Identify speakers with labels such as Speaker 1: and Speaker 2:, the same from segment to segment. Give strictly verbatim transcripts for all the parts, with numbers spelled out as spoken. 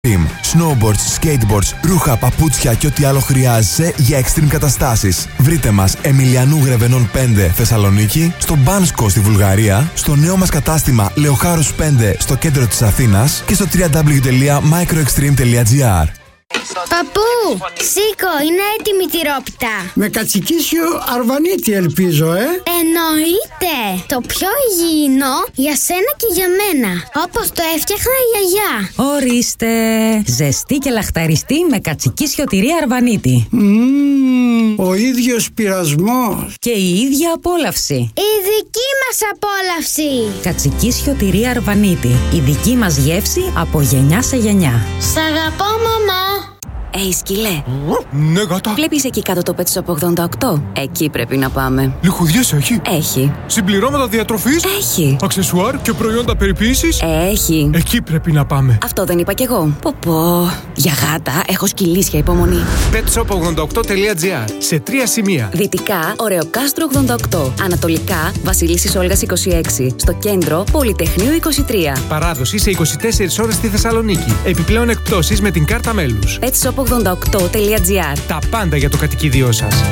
Speaker 1: Snowboards, skateboards, ρούχα, παπούτσια και ό,τι άλλο χρειάζεσαι για extreme καταστάσεις. Βρείτε μας Εμιλιανού Γρεβενών πέντε Θεσσαλονίκη, στο Μπάνσκο στη Βουλγαρία, στο νέο μας κατάστημα Λεοχάρους πέντε στο κέντρο της Αθήνας και στο double-u double-u double-u τελεία microextreme τελεία gr.
Speaker 2: Παππού, σήκω, είναι έτοιμη η τυρόπιτα.
Speaker 3: Με κατσικίσιο αρβανίτη ελπίζω, ε.
Speaker 2: Εννοείται. Το πιο υγιεινό για σένα και για μένα. Όπως το έφτιαχνα η γιαγιά.
Speaker 4: Ορίστε. Ζεστή και λαχταριστή με κατσικίσιο τυρί αρβανίτη.
Speaker 3: Mm, ο ίδιος πειρασμός.
Speaker 4: Και η ίδια απόλαυση.
Speaker 2: Η δική μας απόλαυση.
Speaker 4: Κατσικίσιο τυρί αρβανίτη. Η δική μας γεύση από γενιά σε γενιά.
Speaker 2: Σ' αγαπώ, μαμά.
Speaker 5: Ει, σκυλέ.
Speaker 6: Ναι, γάτα.
Speaker 5: Βλέπεις εκεί κάτω το Pet Shop ογδόντα οκτώ? Εκεί πρέπει να πάμε.
Speaker 6: Λιχουδιές έχει?
Speaker 5: Έχει.
Speaker 6: Συμπληρώματα διατροφής?
Speaker 5: Έχει.
Speaker 6: Αξεσουάρ και προϊόντα περιποίησης?
Speaker 5: Έχει.
Speaker 6: Εκεί πρέπει να πάμε.
Speaker 5: Αυτό δεν είπα κι εγώ. Πω πω. Για γάτα έχω σκυλίσια υπομονή.
Speaker 6: πετ σοπ ογδόντα οκτώ τελεία gr. Σε τρία σημεία.
Speaker 5: Δυτικά, Ωρεοκάστρο ογδόντα οκτώ. Ανατολικά, Βασιλίσσης Όλγας είκοσι έξι. Στο κέντρο, Πολυτεχνείου είκοσι τρία.
Speaker 6: Παράδοση σε είκοσι τέσσερις ώρες στη Θεσσαλονίκη. Επιπλέον εκπτώσεις με την κάρτα μέλους.
Speaker 5: πετ σοπ ογδόντα οκτώ τελεία gr.
Speaker 6: Τα πάντα για το κατοικίδιό σας.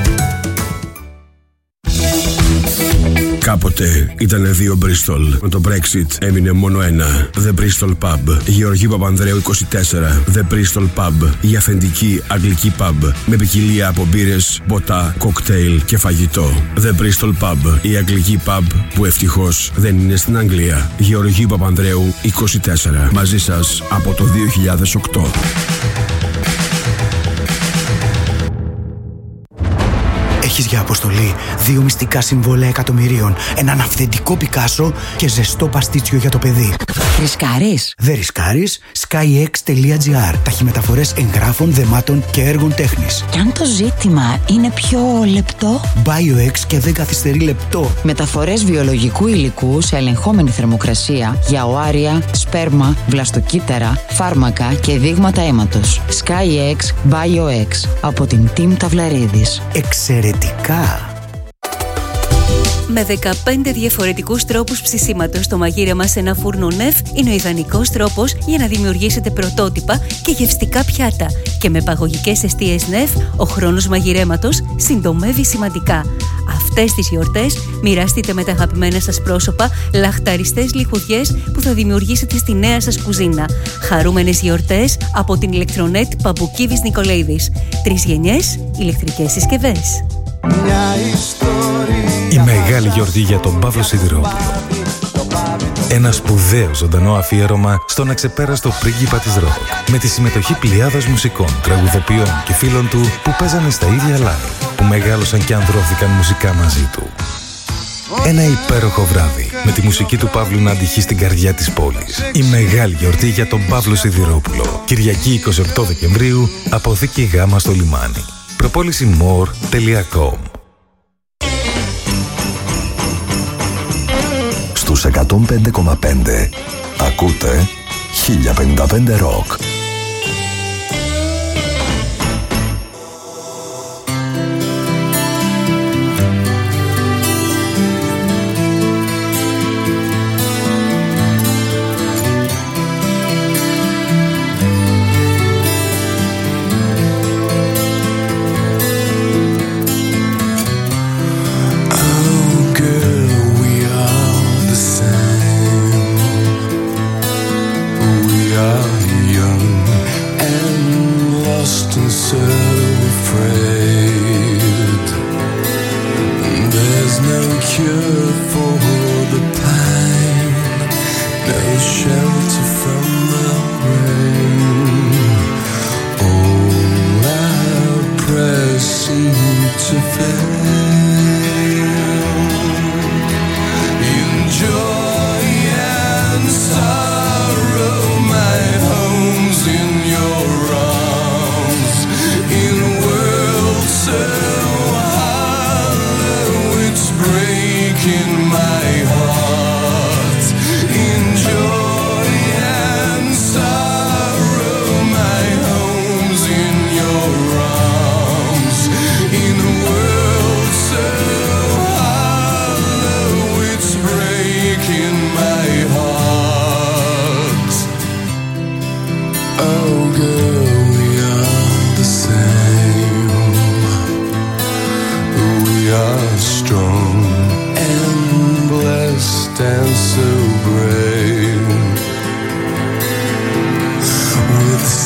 Speaker 7: Κάποτε ήταν δύο Bristol. Με το Brexit έμεινε μόνο ένα. The Bristol Pub. Γεωργή Παπανδρέου είκοσι τέσσερα. The Bristol Pub. Η αυθεντική αγγλική pub. Με ποικιλία από μπύρες, ποτά, κοκτέιλ και φαγητό. The Bristol Pub. Η αγγλική pub που ευτυχώς δεν είναι στην Αγγλία. Γεωργή Παπανδρέου είκοσι τέσσερα. Μαζί σας από το δύο χιλιάδες οκτώ.
Speaker 8: Έχεις για αποστολή δύο μυστικά συμβόλαια εκατομμυρίων, έναν αυθεντικό Πικάσο και ζεστό παστίτσιο για το παιδί.
Speaker 4: Ρισκάρεις?
Speaker 8: Δεν ρισκάρεις. skyx τελεία gr. Ταχυμεταφορές εγγράφων, δεμάτων και έργων τέχνης.
Speaker 4: Κι αν το ζήτημα είναι πιο λεπτό?
Speaker 8: BioX και δεν καθυστερεί λεπτό.
Speaker 4: Μεταφορές βιολογικού υλικού σε ελεγχόμενη θερμοκρασία για οάρια, σπέρμα, βλαστοκύτταρα, φάρμακα και δείγματα αίματος. skyx BioX από την Team Ταυλαρίδης.
Speaker 8: Εξαιρετικά!
Speaker 5: Με δεκαπέντε διαφορετικούς τρόπους ψησίματος, το μαγείρεμα σε ένα φούρνο νεφ είναι ο ιδανικός τρόπος για να δημιουργήσετε πρωτότυπα και γευστικά πιάτα. Και με παγωγικές εστίες νεφ, ο χρόνος μαγειρέματος συντομεύει σημαντικά. Αυτές τις γιορτές μοιραστείτε με τα αγαπημένα σας πρόσωπα λαχταριστές λιχουδιές που θα δημιουργήσετε στη νέα σας κουζίνα. Χαρούμενες γιορτές από την ηλεκτρονέτ Παμπουκίβης Νικολαίδης. Τρεις γενιές ηλεκτρικές συσκευές.
Speaker 9: Η μεγάλη γιορτή για τον Παύλο Σιδηρόπουλο. Ένα σπουδαίο ζωντανό αφιέρωμα στον αξεπέραστο πρίγκιπα της ροκ. Με τη συμμετοχή πλειάδας μουσικών, τραγουδοποιών και φίλων του που παίζανε στα ίδια live, που μεγάλωσαν και ανδρώθηκαν μουσικά μαζί του. Ένα υπέροχο βράδυ με τη μουσική του Παύλου να αντυχεί στην καρδιά της πόλης. Η μεγάλη γιορτή για τον Παύλο Σιδηρόπουλο. Κυριακή εικοστή ογδόη Δεκεμβρίου, αποθήκη Γ στο λιμάνι. προπόληση more τελεία com.
Speaker 1: Στους εκατόν πέντε κόμμα πέντε ακούτε χίλια πενήντα πέντε Rock.
Speaker 10: In my heart, in joy and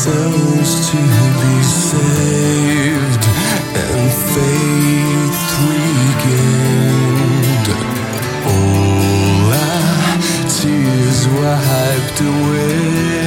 Speaker 10: ourselves to be saved and faith regained. All our tears were wiped away.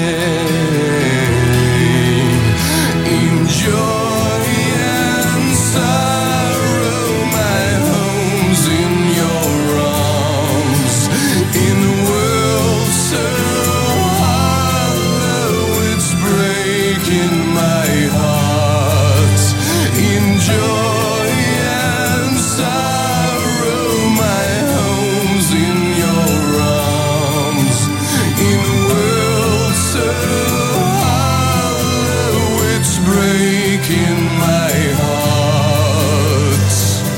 Speaker 10: In joy and sorrow, my home's in your arms. In a world so hollow, it's breaking my heart. In joy and sorrow, my home's in your arms. In a world so hollow, it's breaking my heart.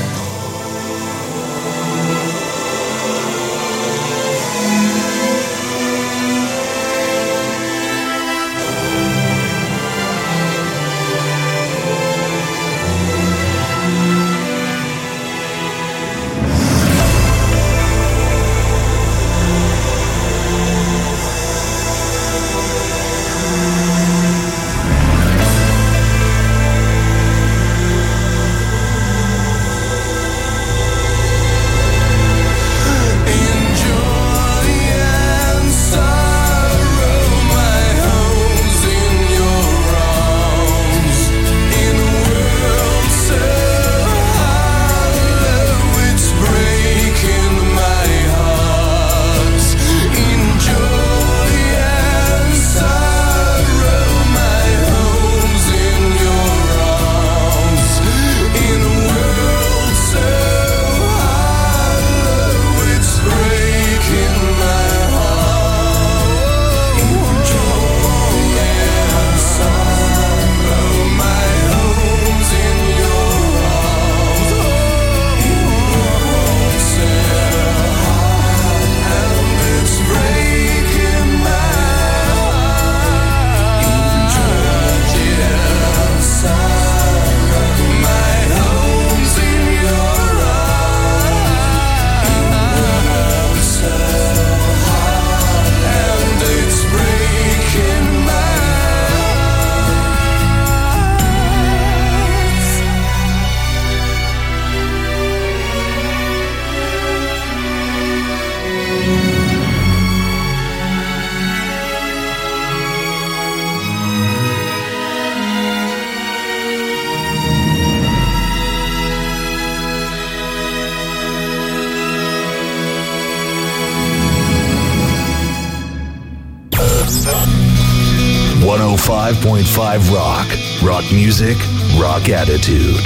Speaker 11: one oh five point five Rock. Rock music, rock attitude.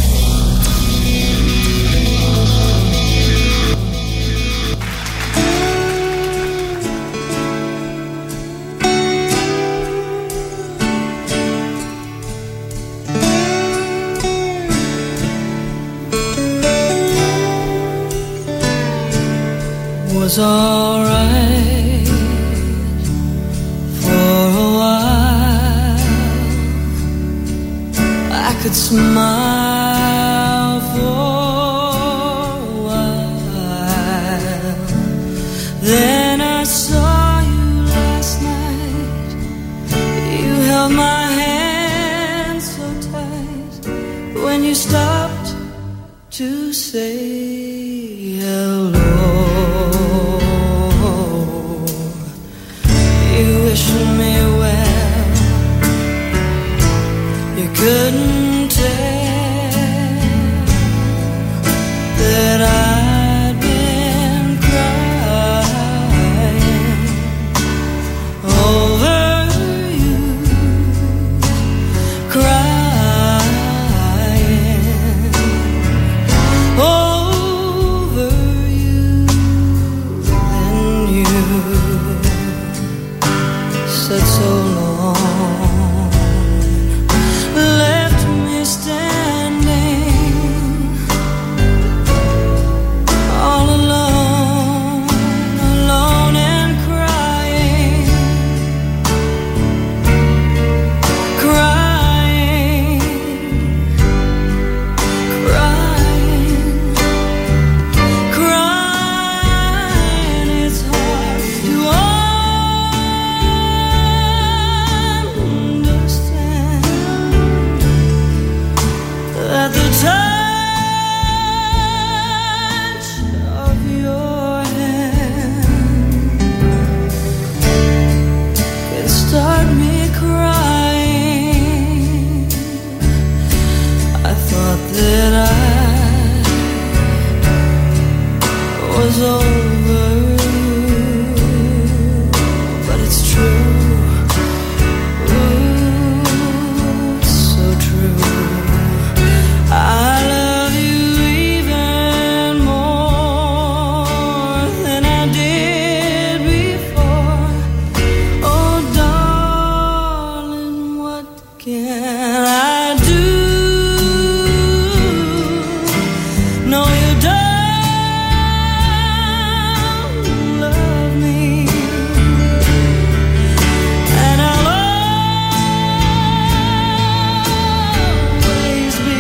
Speaker 12: Was alright for a while. I could smile for a while. Then I saw you last night. You held my hand so tight when you stopped to say hello. Me well, you couldn't tell that I'd been crying over you, crying over you and you. Said so long, left can I do? No, you don't love me, and I'll always be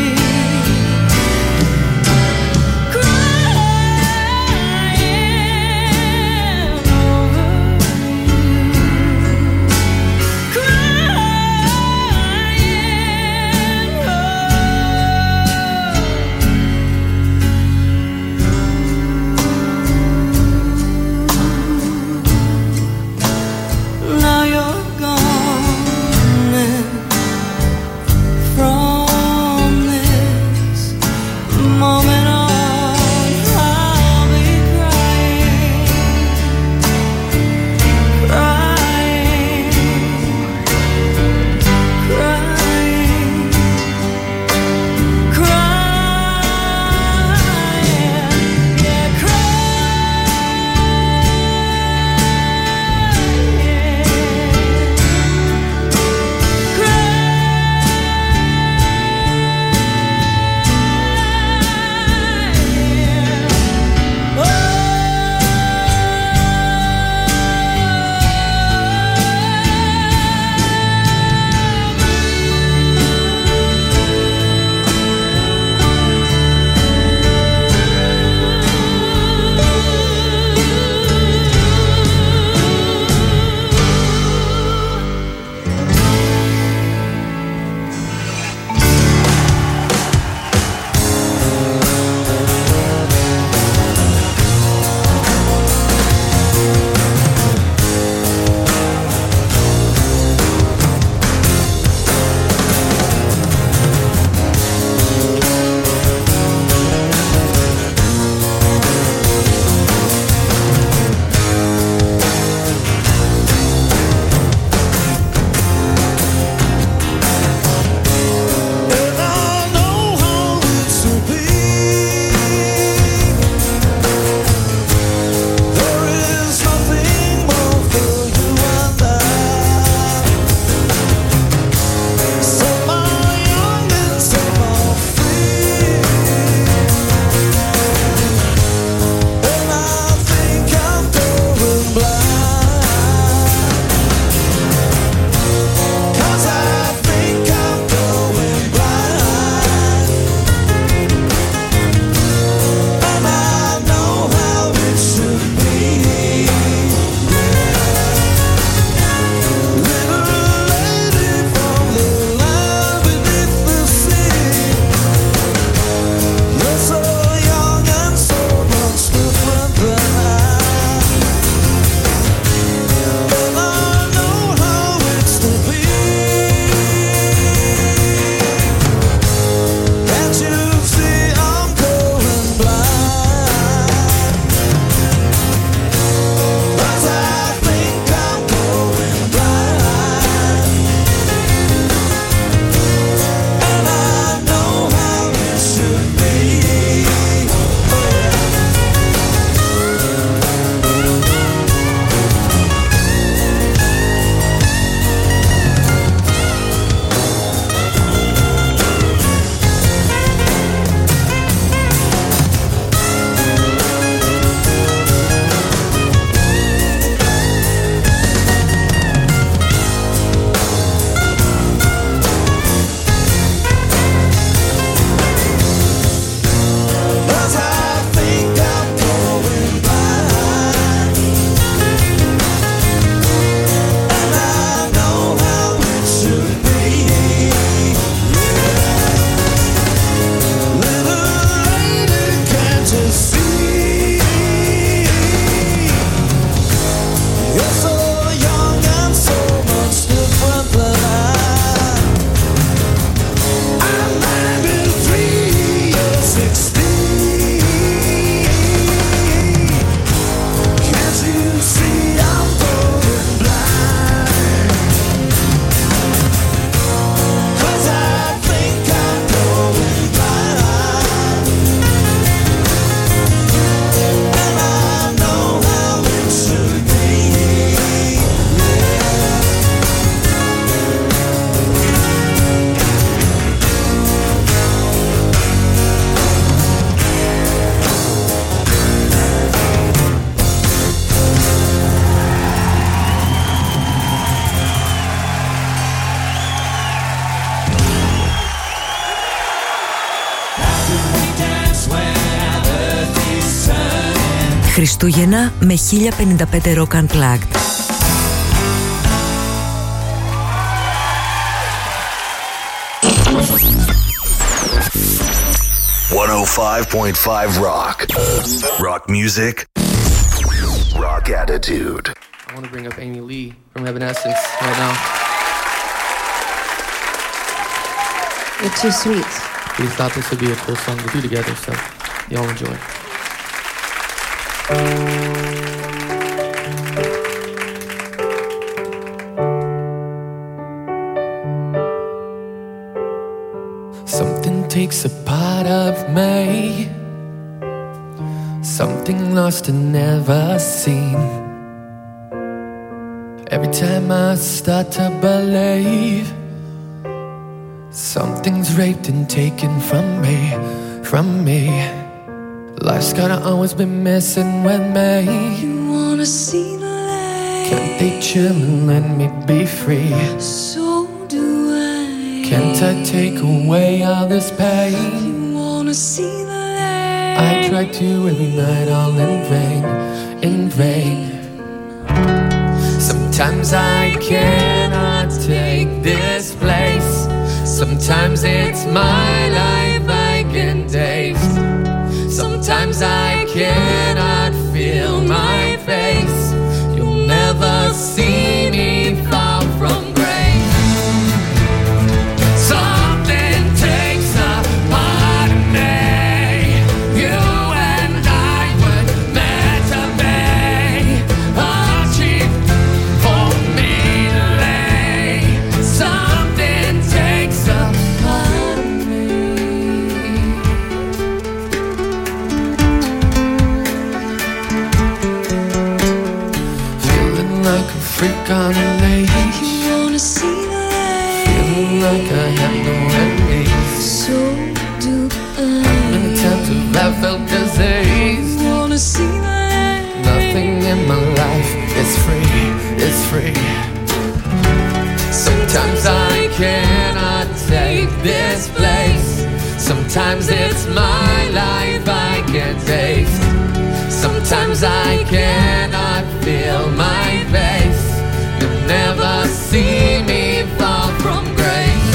Speaker 12: crying over you, crying
Speaker 13: Χριστούγεννα με χίλια πενήντα πέντε Rock Unplugged.
Speaker 11: εκατόν πέντε κόμμα πέντε Rock. Rock music. Rock attitude.
Speaker 14: I want to bring up Amy Lee from Evanescence right now.
Speaker 15: You're too sweet.
Speaker 14: We thought this would be a cool song to do together, so y'all enjoy.
Speaker 10: Something takes a part of me, something lost and never seen. Every time I start to believe, something's raped and taken from me, from me. Life's gotta always be messing with me.
Speaker 12: You wanna see the light?
Speaker 10: Can't they chill and let me be free?
Speaker 12: So do I.
Speaker 10: Can't I take away all this pain?
Speaker 12: You wanna see the light?
Speaker 10: I try to every night, all in vain, in vain. Sometimes I cannot take this place. Sometimes it's my life I can taste. Sometimes I cannot feel my face. You'll never see me far from grace. Something takes a part of me. You and I were meant to be. A cheap for me to lay. Something takes a part of me. Feeling like a freak on a leash.
Speaker 12: You wanna see the light?
Speaker 10: Feeling like I have no enemies.
Speaker 12: So do I.
Speaker 10: How many times have I felt disease?
Speaker 12: You wanna see the light?
Speaker 10: Nothing in my life is free, is free. Sometimes I cannot take this place. Sometimes it's my life I can't taste. Sometimes I cannot feel my face. You'll never see me far from grace.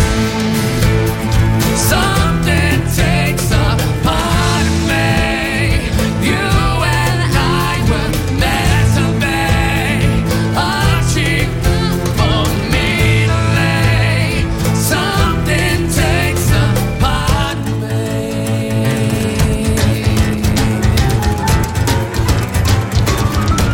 Speaker 10: Something takes a part of me. You and I were meant to be. A cheap for me to lay. Something takes a part of me.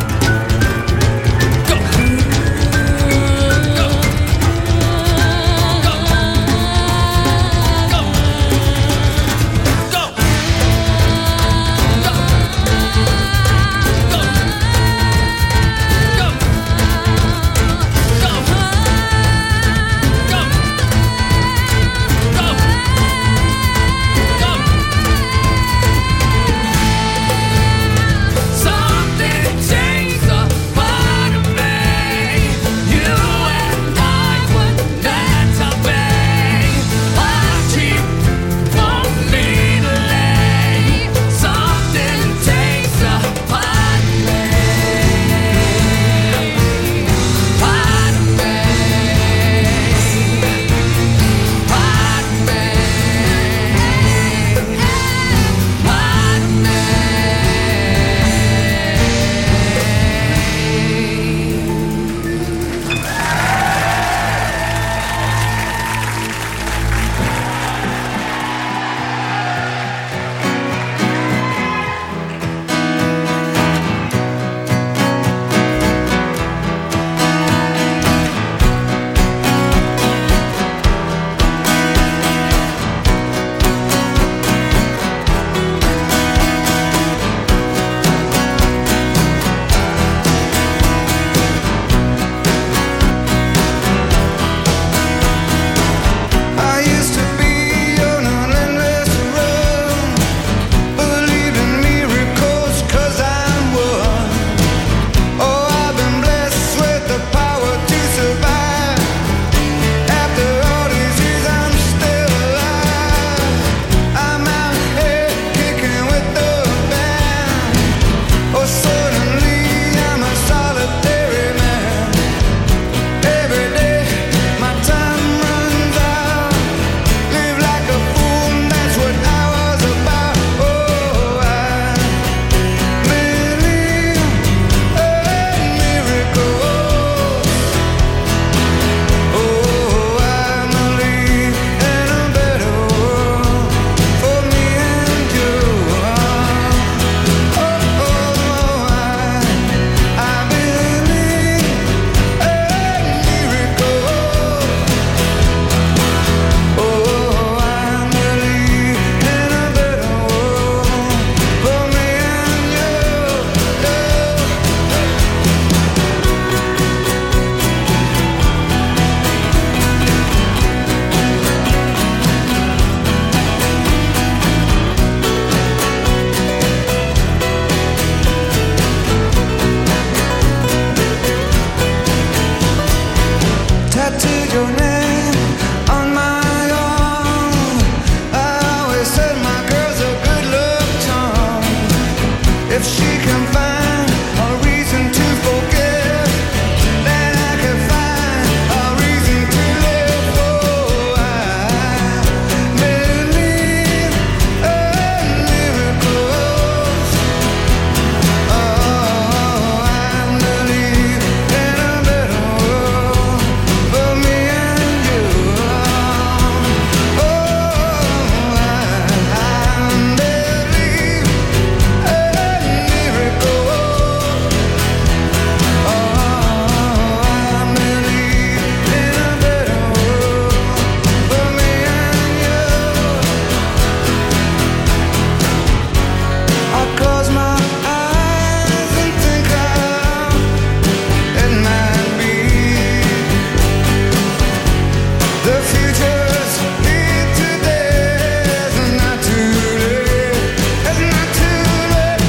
Speaker 16: The future's here today. It's not too late. It's not too late.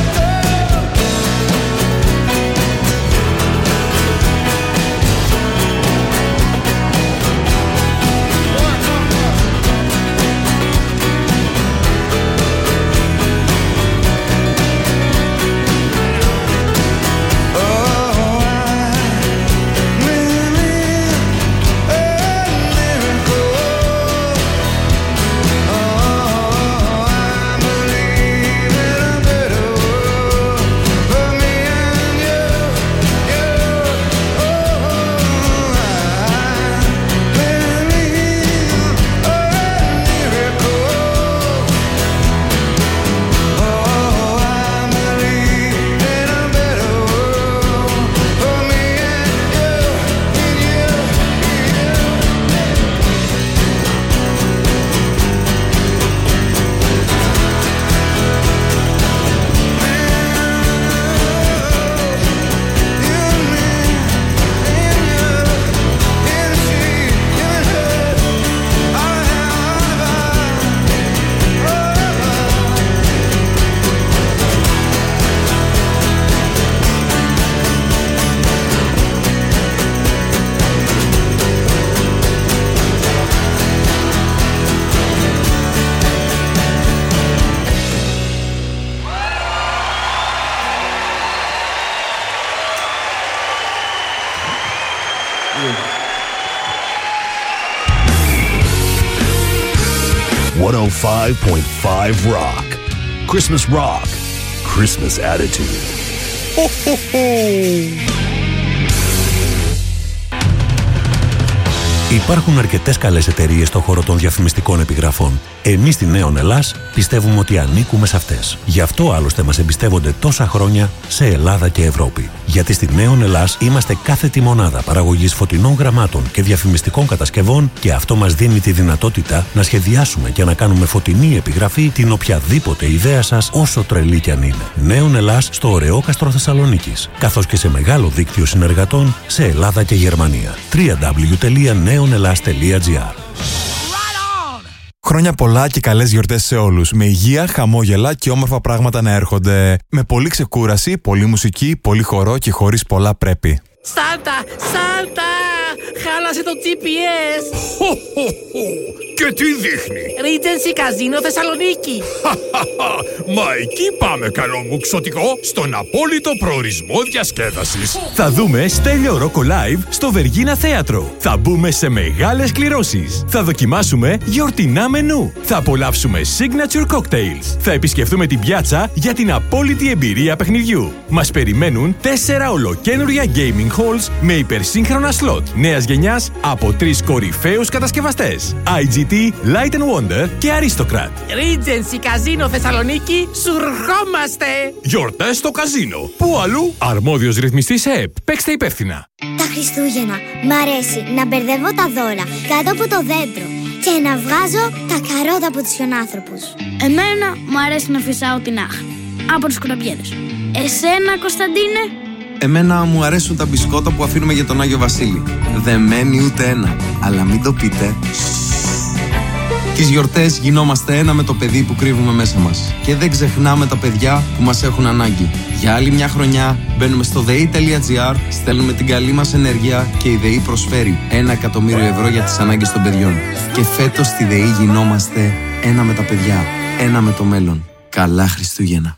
Speaker 11: one oh five point five Rock. Christmas Rock. Christmas Attitude. Ho, ho, ho.
Speaker 17: Υπάρχουν αρκετές καλές εταιρείες στον χώρο των διαφημιστικών επιγραφών. Εμείς στη Νέον Ελλάς πιστεύουμε ότι ανήκουμε σε αυτές. Γι' αυτό άλλωστε μας εμπιστεύονται τόσα χρόνια σε Ελλάδα και Ευρώπη. Γιατί στη Νέον Ελλάς είμαστε κάθετη μονάδα παραγωγής φωτεινών γραμμάτων και διαφημιστικών κατασκευών και αυτό μας δίνει τη δυνατότητα να σχεδιάσουμε και να κάνουμε φωτεινή επιγραφή την οποιαδήποτε ιδέα σας, όσο τρελή κι αν είναι. Νέον Ελλάς στο Ωρεόκαστρο Θεσσαλονίκης, καθώς και σε μεγάλο δίκτυο συνεργατών σε Ελλάδα και Γερμανία. double-u double-u double-u τελεία νέον ελλάς τελεία τζι άρ.
Speaker 1: Χρόνια πολλά και καλές γιορτές σε όλους. Με υγεία, χαμόγελα και όμορφα πράγματα να έρχονται. Με πολλή ξεκούραση, πολλή μουσική, πολύ χορό και χωρίς πολλά πρέπει.
Speaker 18: Σάντα! Σάντα! Χάλασε το τζι πι ες!
Speaker 19: Και τι δείχνει?
Speaker 18: Regency Casino Θεσσαλονίκη!
Speaker 19: Μα εκεί πάμε, καλό μου ξωτικό, στον απόλυτο προορισμό διασκέδασης.
Speaker 20: Θα δούμε Στέλιο Ρόκο Live στο Βεργίνα Θέατρο. Θα μπούμε σε μεγάλες κληρώσεις. Θα δοκιμάσουμε γιορτινά μενού. Θα απολαύσουμε signature cocktails. Θα επισκεφθούμε την πιάτσα για την απόλυτη εμπειρία παιχνιδιού. Μας περιμένουν τέσσερα ολοκαίνουρια gaming halls με υπερσύγχρονα slot νέας γενιάς από τρεις κορυφαίους κατασκευαστές. άι τζι τι, Light and Wonder και Aristocrat.
Speaker 18: Regency Casino Θεσσαλονίκη, σου ρχόμαστε!
Speaker 19: Γιορτές στο καζίνο. Πού αλλού?
Speaker 20: Αρμόδιος ρυθμιστής ΕΕΠ. Παίξτε υπεύθυνα.
Speaker 21: Τα Χριστούγεννα μ' αρέσει να μπερδεύω τα δώρα κάτω από το δέντρο και να βγάζω τα καρότα από τους χιονάνθρωπους.
Speaker 2: Εμένα μου αρέσει να φυσάω την άχνη από τους κουραμπιέδες. Εσένα, Κωνσταντίνε?
Speaker 22: Εμένα μου αρέσουν τα μπισκότα που αφήνουμε για τον Άγιο Βασίλη. Δεν μένει ούτε ένα, αλλά μην το πείτε. Τις γιορτές γινόμαστε ένα με το παιδί που κρύβουμε μέσα μας. Και δεν ξεχνάμε τα παιδιά που μας έχουν ανάγκη. Για άλλη μια χρονιά μπαίνουμε στο ΔΕΗ τελεία τζι άρ, στέλνουμε την καλή μας ενέργεια και η ΔΕΗ προσφέρει ένα εκατομμύριο ευρώ για τις ανάγκες των παιδιών. Και φέτος στη ΔΕΗ γινόμαστε ένα με τα παιδιά, ένα με το μέλλον. Καλά Χριστούγεννα.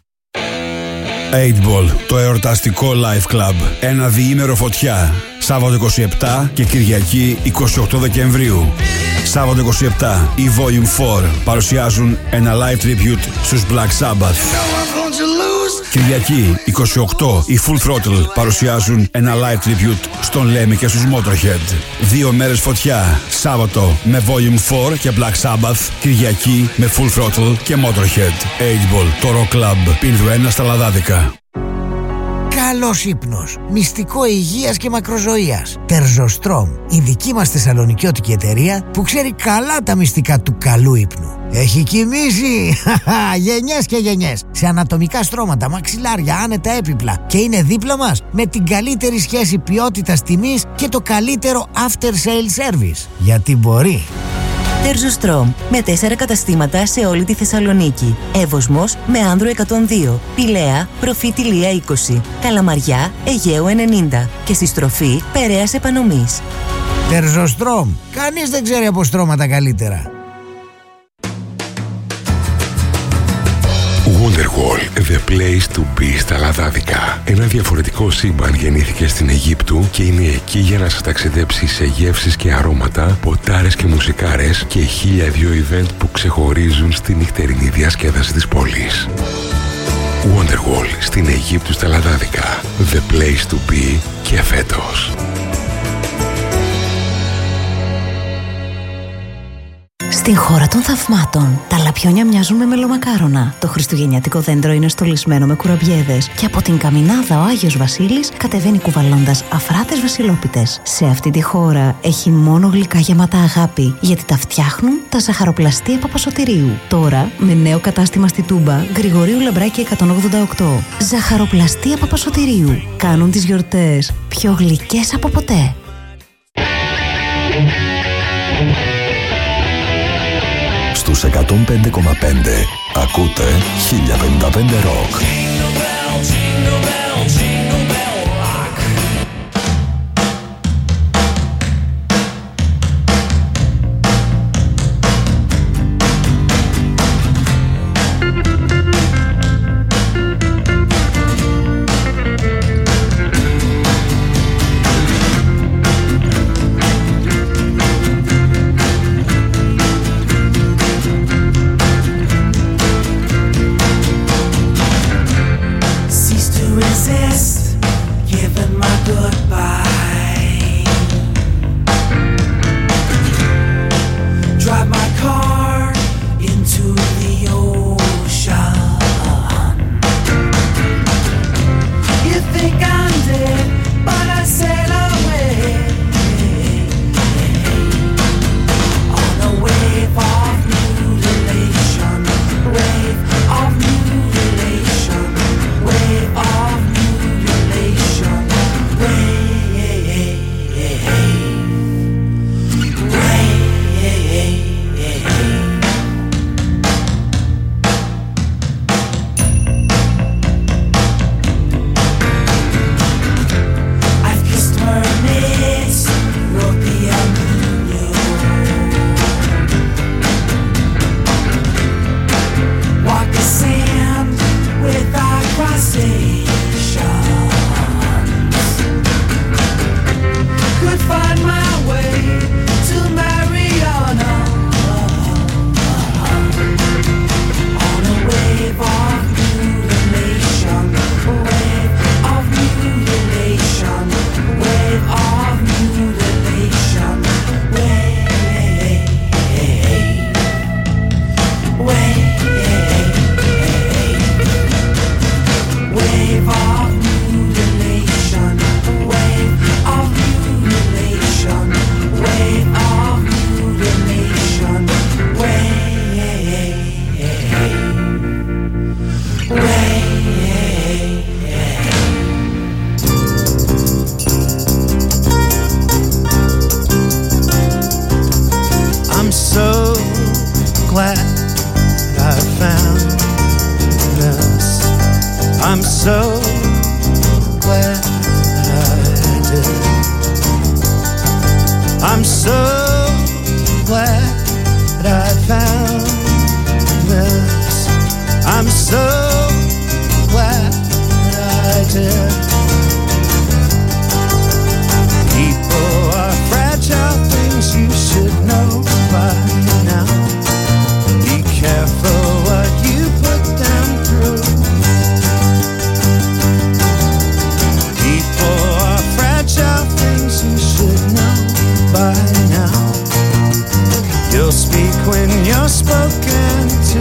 Speaker 7: οκτώ Ball, το εορταστικό Live Club. Ένα διήμερο φωτιά. Σάββατο είκοσι επτά και Κυριακή είκοσι οκτώ Δεκεμβρίου. Σάββατο είκοσι επτά, οι Volume φορ παρουσιάζουν ένα live tribute στους Black Sabbath. Κυριακή είκοσι οκτώ, οι Full Throttle παρουσιάζουν ένα live tribute στον Lemmy και στους Motorhead. Δύο μέρες φωτιά. Σάββατο με Volume φορ και Black Sabbath. Κυριακή με Full Throttle και Motorhead. οκτώ Ball, το Rock Club. Πίνδου ένα στα Λαδάδικα.
Speaker 3: καλός ύπνος, μυστικό υγείας και μακροζωίας. Τερζοστρόμ, η δική μας θεσσαλονικιώτικη εταιρεία που ξέρει καλά τα μυστικά του καλού ύπνου. Έχει κοιμήσει γενιές και γενιές σε ανατομικά στρώματα, μαξιλάρια, άνετα έπιπλα και είναι δίπλα μας με την καλύτερη σχέση ποιότητας τιμής και το καλύτερο after sale service. Γιατί μπορεί.
Speaker 6: Τερζοστρόμ, με τέσσερα καταστήματα σε όλη τη Θεσσαλονίκη. Εύωσμος με Άνδρο εκατόν δύο, Πηλαία, Προφήτη Λία είκοσι, Καλαμαριά, Αιγαίου ενενήντα και στη στροφή Περαίας Επανομής.
Speaker 3: Τερζοστρόμ, κανείς δεν ξέρει από στρώματα καλύτερα.
Speaker 23: Wonderwall, the place to be στα Λαδάδικα. Ένα διαφορετικό σύμπαν γεννήθηκε στην Αιγύπτου και είναι εκεί για να σας ταξιδέψει σε γεύσεις και αρώματα, ποτάρες και μουσικάρες και χίλια δύο event που ξεχωρίζουν στη νυχτερινή διασκέδαση της πόλης. Wonderwall στην Αιγύπτου στα Λαδάδικα. The place to be και φέτος.
Speaker 24: Στην χώρα των θαυμάτων, τα λαπιόνια μοιάζουν με μελομακάρονα. Το χριστουγεννιάτικο δέντρο είναι στολισμένο με κουραμπιέδες. Και από την Καμινάδα ο Άγιος Βασίλης κατεβαίνει κουβαλώντας αφράτες βασιλόπιτες. Σε αυτή τη χώρα έχει μόνο γλυκά γεμάτα αγάπη, γιατί τα φτιάχνουν τα ζαχαροπλαστεία Παπασωτηρίου. Τώρα με νέο κατάστημα στη Τούμπα, Γρηγορίου Λαμπράκη εκατόν ογδόντα οκτώ. Ζαχαροπλαστεία Παπασωτηρίου. Κάνουν τις γιορτές πιο γλυκές από ποτέ.
Speaker 11: Στους εκατόν πέντε κόμμα πέντε ακούτε χίλια πενήντα πέντε Rock.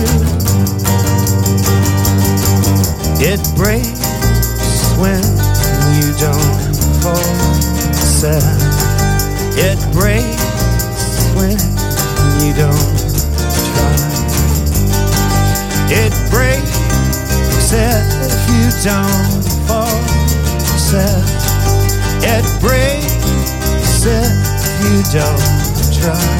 Speaker 25: It breaks when
Speaker 4: you don't fall sad. It breaks when you don't try. It breaks if you don't fall sad. It breaks if you don't try.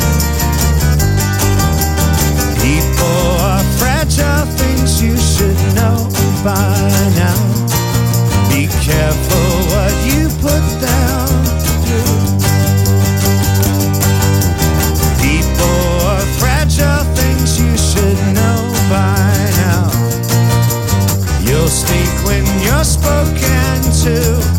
Speaker 4: People are fragile things you should know by now. Be careful what you put down through. People are fragile things you should know by now. You'll speak when you're spoken to.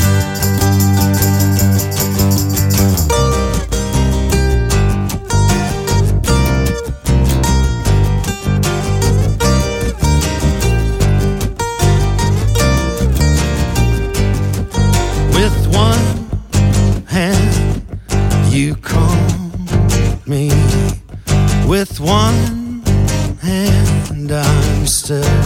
Speaker 4: With one hand you calm me. With one hand I'm still.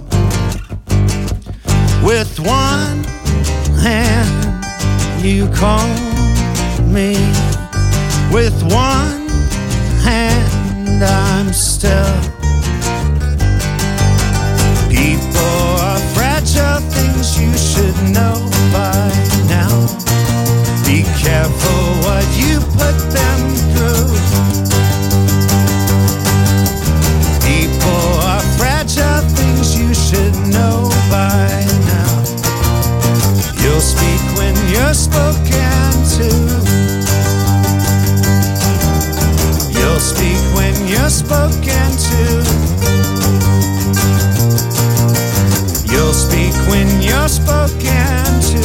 Speaker 4: With one hand you calm me. With one hand I'm still. People are fragile things you should know by now. Be careful what you put them through. People are fragile things you should know by now. You'll speak when you're spoken to. You'll speak when you're spoken to. You'll speak when you're spoken to.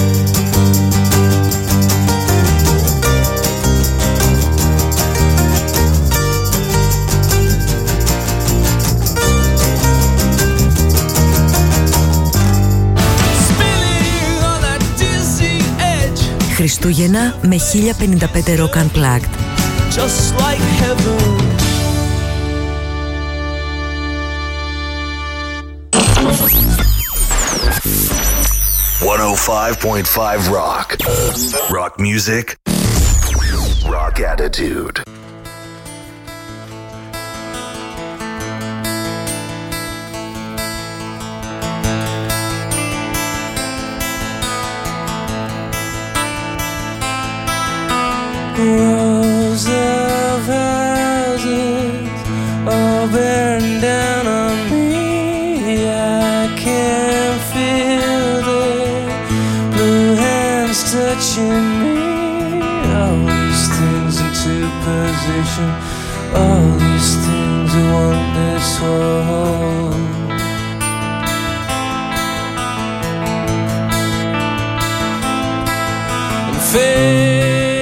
Speaker 13: Χριστούγεννα με χίλια πενήντα πέντε Rock Unplugged.
Speaker 12: Just like heaven.
Speaker 11: one oh five point five Rock. Rock music. Rock attitude.
Speaker 12: Rows of houses all bearing down on me. I can feel their blue hands touching me. All these things into position. All these things I want this world. And faith.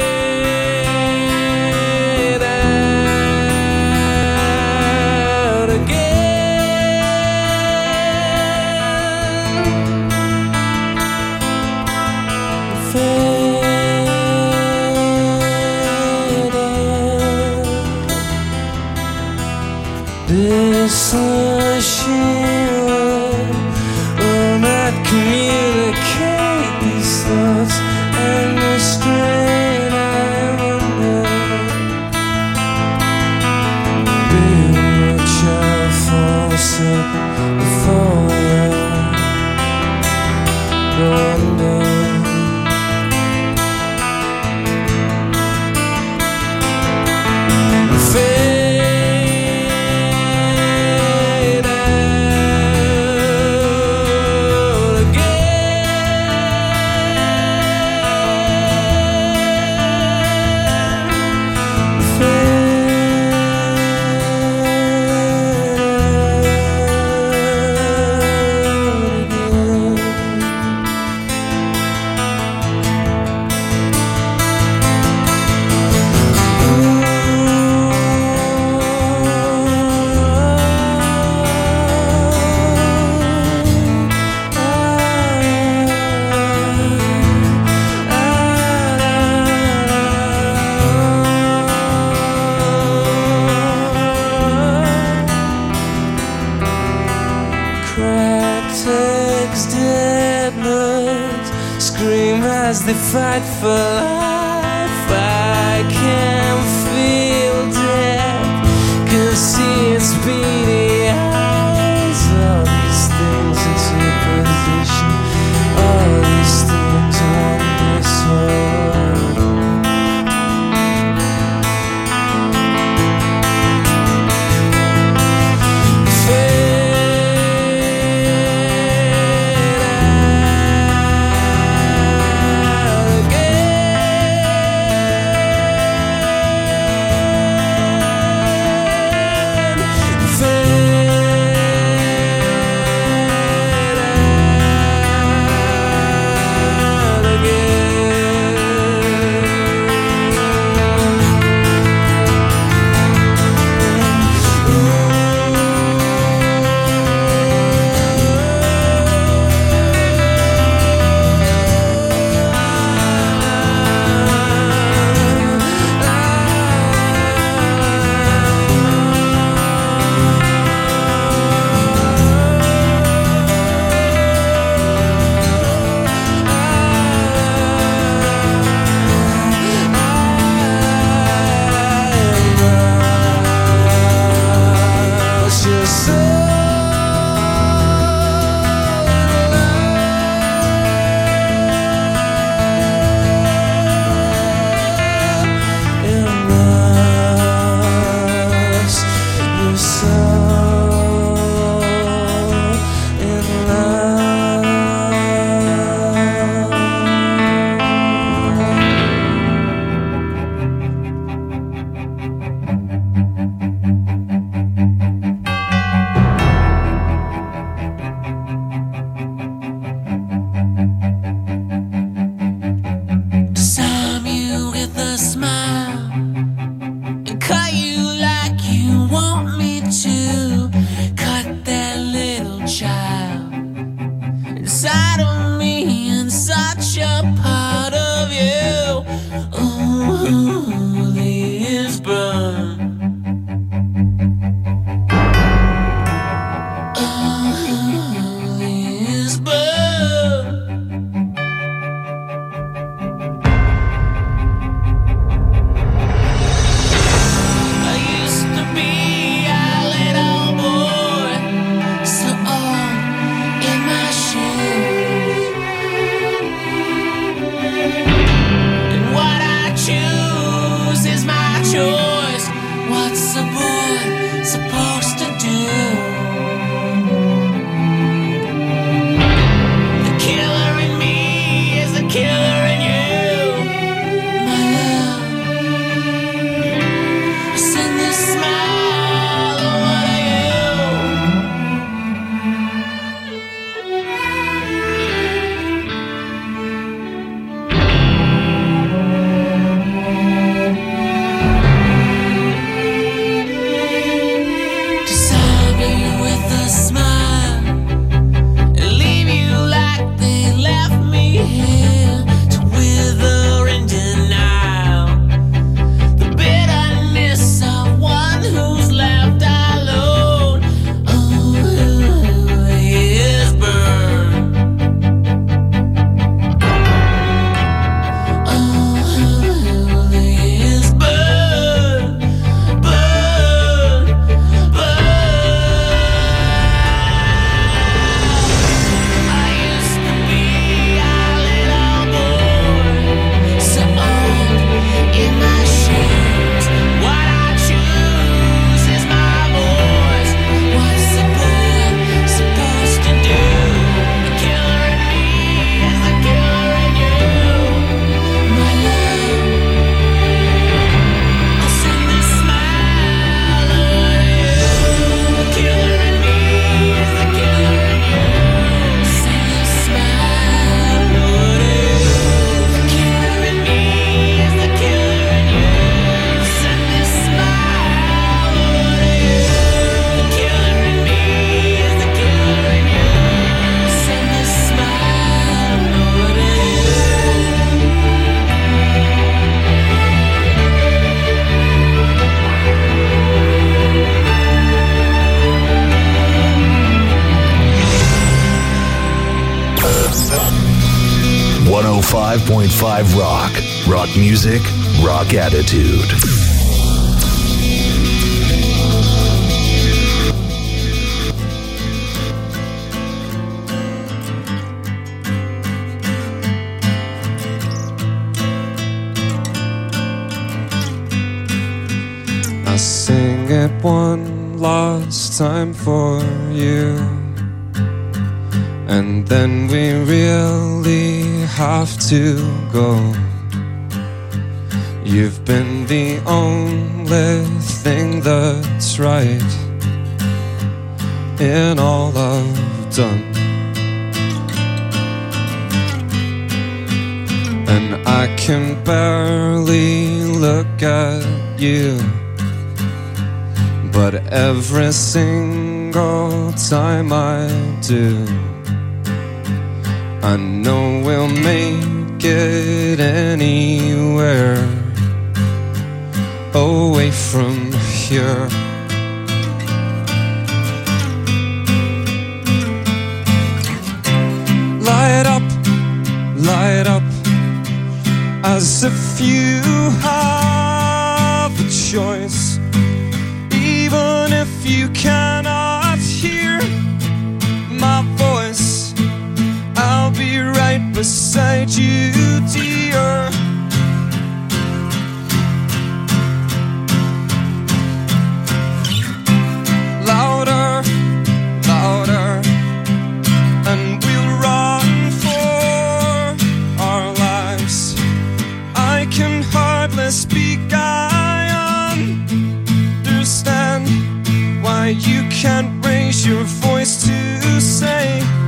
Speaker 12: This machine will not communicate these thoughts and the strain I wonder. Be much I'll fall asleep before I wonder. as they fight for life. I can feel death, can see its beady eyes. All these things in superposition, all these things on this world.
Speaker 11: five point five Rock. Rock music, rock attitude.
Speaker 12: I sing it one last time for you, and then we really have to go. You've been the only thing that's right in all I've done, and I can barely look at you, but every single time I do, I know we'll make it anywhere away from here. Light up, light up, as if you have a choice. Even if you cannot hear my voice, I'll be right beside you, dear. Louder, louder, and we'll run for our lives. I can hardly speak, I understand why you can't raise your voice to say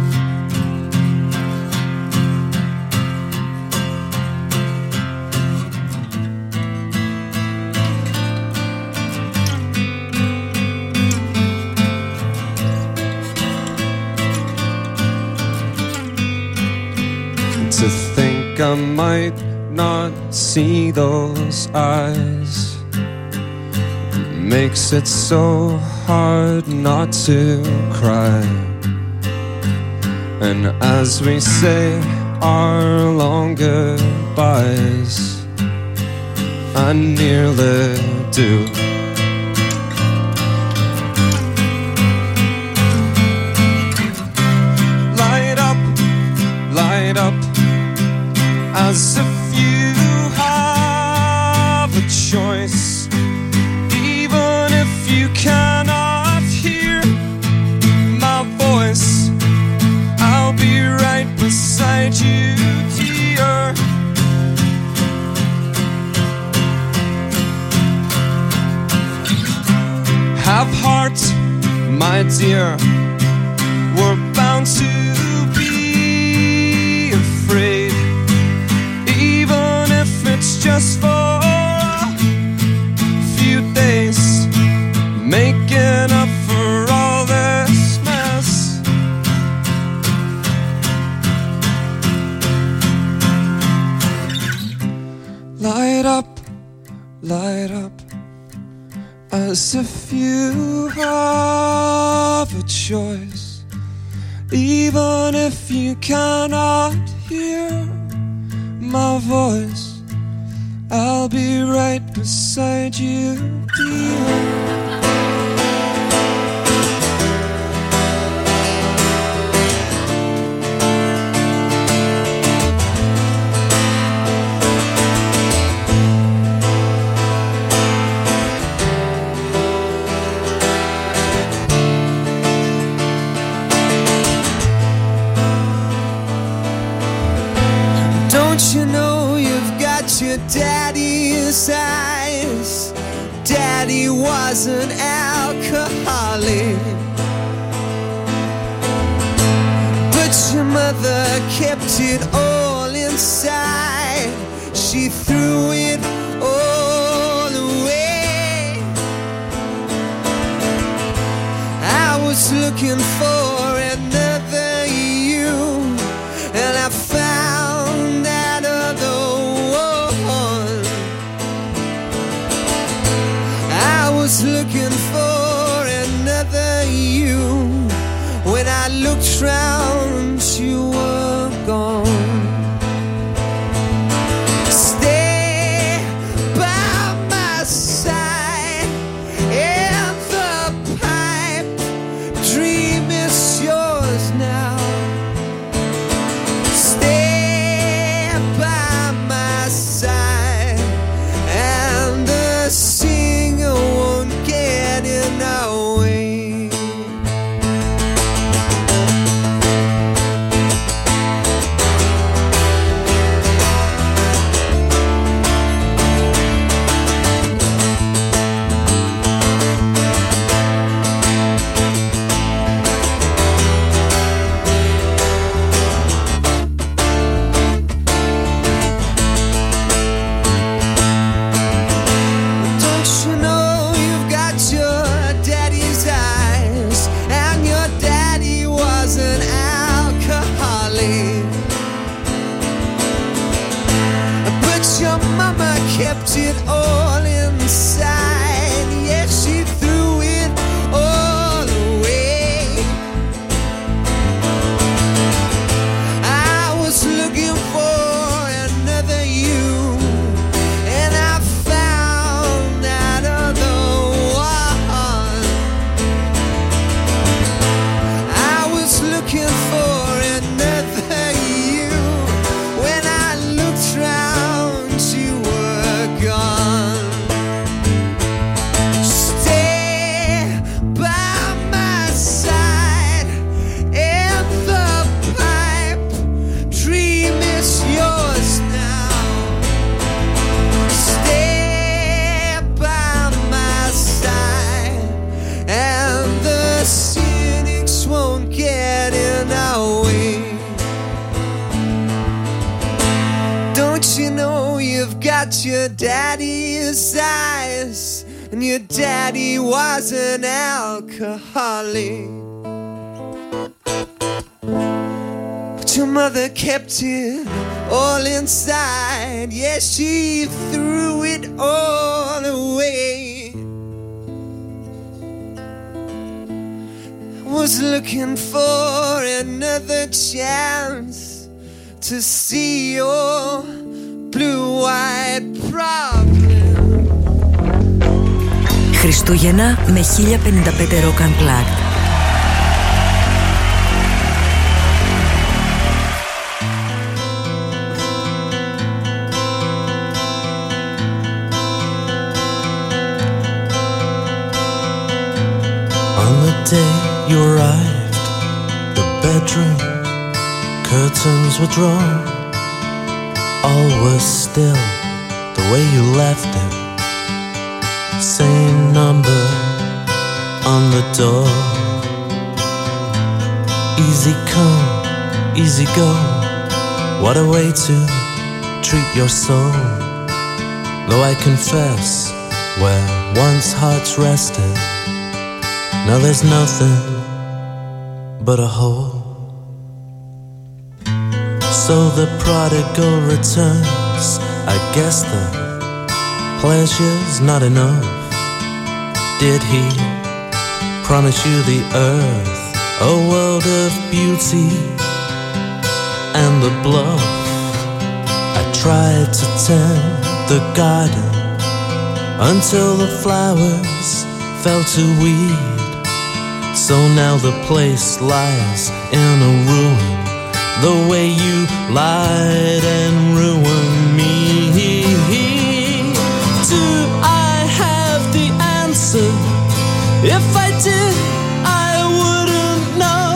Speaker 12: to think I might not see those eyes makes it so hard not to cry. And as we say our long goodbyes, I nearly do. Light up, light up, as if you have a choice. Even if you cannot hear my voice, I'll be right beside you, dear. Have heart, my dear, we're bound to be afraid, even if it's just for a few days, making up for all this mess. Light up, light up, as if you have a choice. Even if you cannot hear my voice, I'll be right beside you, dear. Don't you know you've got your daddy's eyes? Daddy was an alcoholic, but your mother kept it all inside. She threw it all away. I was looking for another you, and I found that other one. I was looking for another you. When I looked round, you were gone.
Speaker 10: your daddy's eyes, and your daddy was an alcoholic. But your mother kept it all inside. Yeah, she threw it all away. Was looking for another chance to see your blue-eyed problem.
Speaker 13: Χριστούγεννα με χίλια πενήντα πέντε Rock Unplugged.
Speaker 5: On the day you arrived, the bedroom curtains were drawn. All was still the way you left it. Same number on the door. Easy come, easy go. What a way to treat your soul. Though I confess, where once hearts rested, now there's nothing but a hole. So the prodigal returns. I guess the pleasure's not enough. Did he promise you the earth, a world of beauty and the bluff? I tried to tend the garden until the flowers fell to weed. So now the place lies in a ruin, the way you lied and ruined me. Do I have the answer? If I did, I wouldn't know.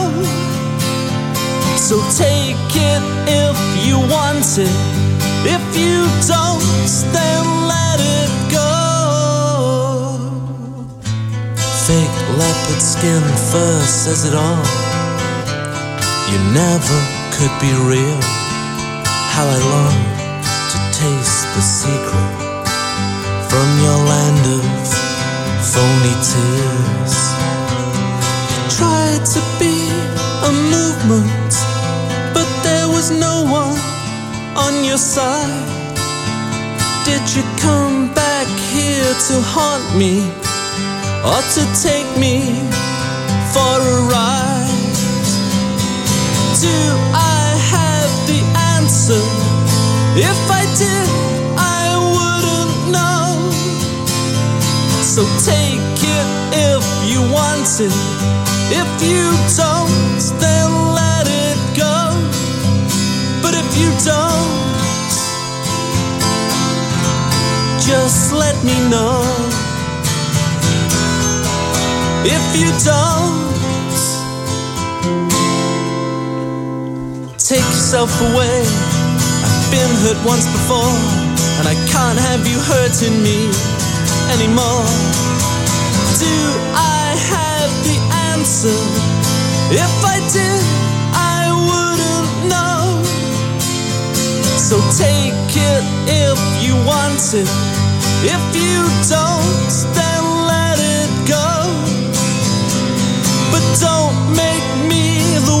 Speaker 5: So take it if you want it. If you don't, then let it go. Fake leopard skin fur says it all. You never could be real. How I long to taste the secret from your land of phony tears. You tried to be a movement, but there was no one on your side. Did you come back here to haunt me, or to take me for a ride? Do I have the answer? If I did, I wouldn't know. So take it if you want it. If you don't, then let it go. But if you don't, just let me know. If you don't, take yourself away. I've been hurt once before, and I can't have you hurting me anymore. Do I have the answer? If I did, I wouldn't know. So take it if you want it. If you don't,